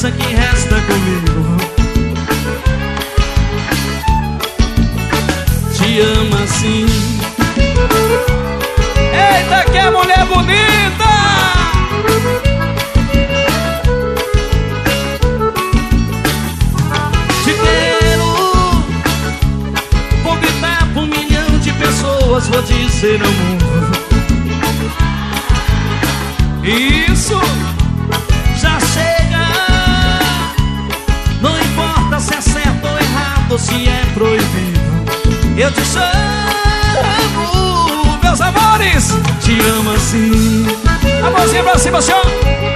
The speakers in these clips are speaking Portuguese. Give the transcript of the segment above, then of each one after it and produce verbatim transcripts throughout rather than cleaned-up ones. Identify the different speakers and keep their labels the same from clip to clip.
Speaker 1: promessa que resta comigo. Te amo assim.
Speaker 2: Eita, que mulher bonita!
Speaker 1: Te quero, vou gritar pra um milhão de pessoas, vou dizer ao mundo. Isso já chega. Não importa se é certo ou errado, ou se é proibido. Eu te chamo, meus amores. Te amo assim.
Speaker 2: A mãozinha pra cima, senhor.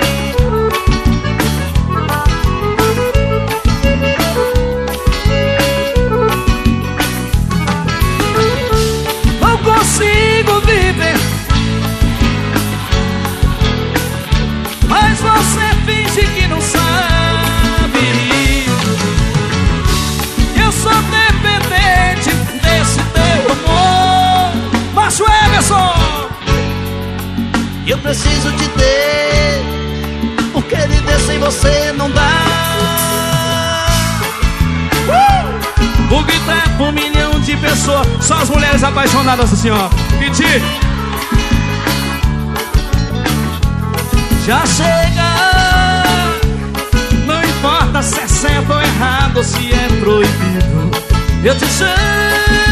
Speaker 1: Não consigo viver, mas você finge que não sabe. Eu sou dependente desse teu amor.
Speaker 2: Márcio Emerson.
Speaker 1: Eu preciso te ter, porque viver sem você não dá. uh! Vou gritar pra um milhão de pessoas.
Speaker 2: Só as mulheres apaixonadas assim, ó. Pedir.
Speaker 1: Já chega. Não importa se é certo ou errado, ou se é proibido. Eu te chamo.